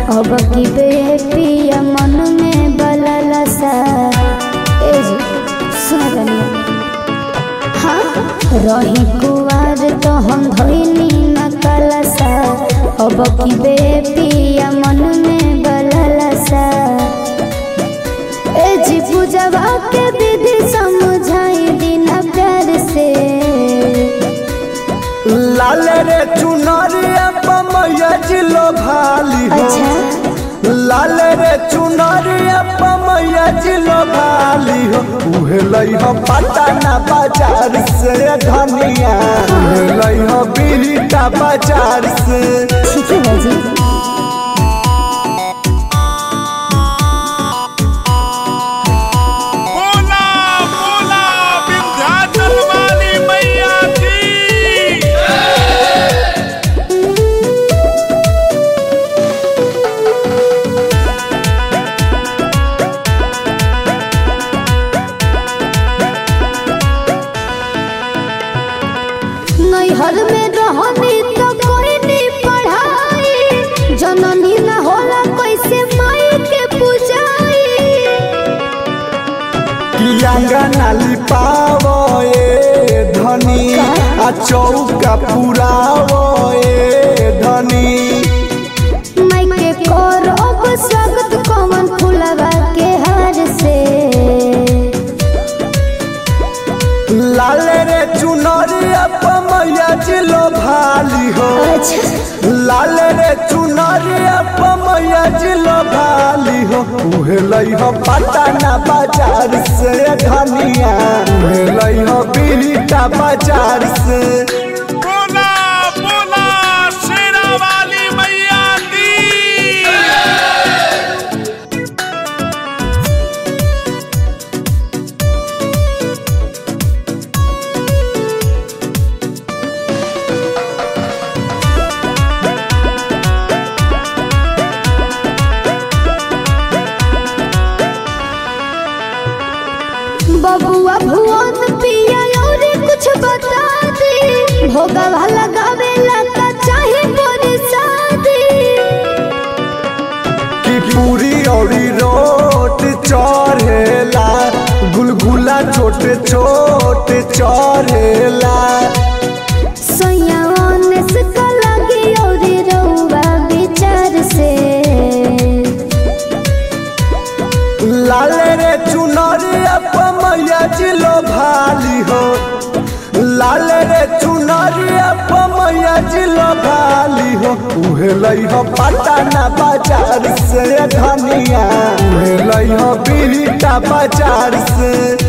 अब की बेपिया मन में बललसा। हाँ रही कुआर तो हम धोइनी न कलसा। अब की बेपिया मन में बललसा। जी पूजवा के विधि समझाई दीना प्यार से। लाल रे चुनरिया पमैया जिलो भाली हो। अच्छा लाल रे चुनरिया पमैया जिलो भाली हो। उहे लई हो पटना बाजार से धनिया। उहे लई हो बिहटा बाजार से। ठीक है बाजी। नैहर में रहनी तो कोई नहीं पढ़ाई। जननी न होला कैसे माई के पूजाई। अंगना लिपावो ए धनी आ चौका पुरावो ए धनी। माई के करब स्वागत कमल फुलवा के हार से। लाल रे चुनरिया पमैया जिलो भाली हो। लाल रे चुनरिया पमैया जिलो भाली हो। उहे लई हो पटना बाजार से धनिया। उहे लई हो बिहटा बाजार से। बोला बोला शेरा वाली मैया की। बबुआ भुवन पिया और कुछ बता दे। भोगवा लगावे लगा चाहे बड़ी शादी। कि पूरी औरी रोट चढ़ेला। गुलगुला छोटे छोटे चढ़ेला। सयाने से लगी और रउआ विचार से। लाल रे चुनरिया पमैया जिलो भाली हो। लाल रे चुनरिया पमैया जिलो भाली हो। उहे लई हो पटना बाजार से धनिया। उहे लई हो बिहटा बाजार से।